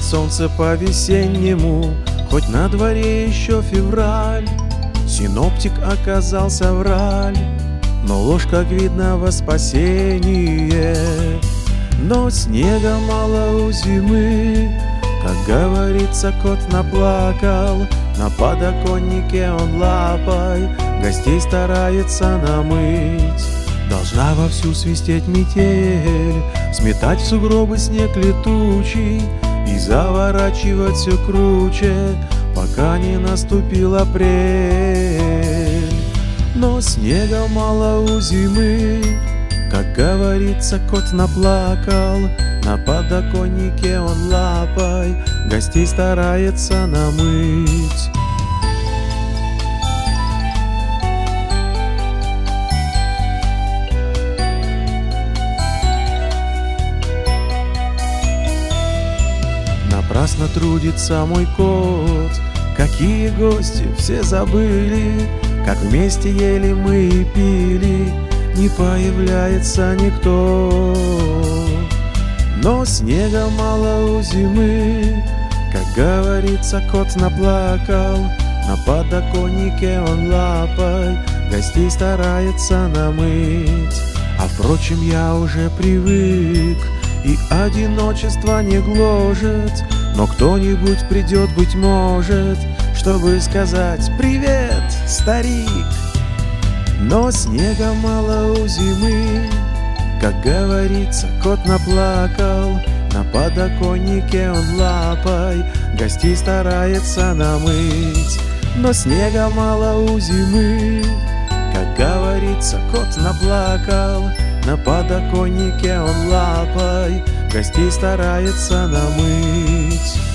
Греет солнце по-весеннему, хоть на дворе еще февраль. Синоптик оказался враль, но ложь, как видно, во спасение. Но снега мало у зимы, как говорится, кот наплакал. На подоконнике он лапой гостей старается намыть. Должна вовсю свистеть метель, сметать в сугробы снег летучий и заворачивать все круче, пока не наступил апрель. Но снега мало у зимы, как говорится, кот наплакал. На подоконнике он лапой гостей старается намыть. Напрасно трудится мой кот, какие гости все забыли, как вместе ели мы и пили, не появляется никто. Но снега мало у зимы, как говорится, кот наплакал. На подоконнике он лапой гостей старается намыть. А впрочем, я уже привык, и одиночество не гложет. Но кто-нибудь придет, быть может, чтобы сказать: «Привет, старик!» Но снега мало у зимы, как говорится, кот наплакал. На подоконнике он лапой гостей старается намыть. Но снега мало у зимы, как говорится, кот наплакал. На подоконнике он лапой гостей старается намыть.